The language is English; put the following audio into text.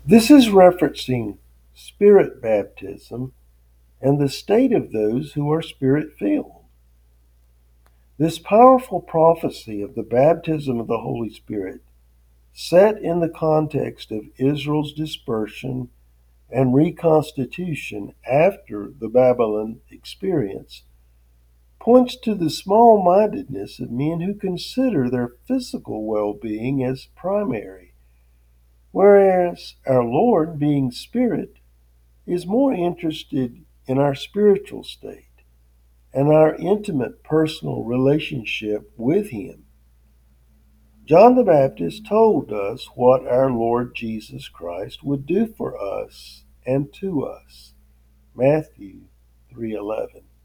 This is referencing spirit baptism and the state of those who are spirit filled. This powerful prophecy of the baptism of the Holy Spirit, set in the context of Israel's dispersion and reconstitution after the Babylon experience, points to the small mindedness of men who consider their physical well being as primary, whereas our Lord, being Spirit, is more interested in our spiritual state and our intimate personal relationship with Him. John the Baptist told us what our Lord Jesus Christ would do for us and to us. Matthew 3:11.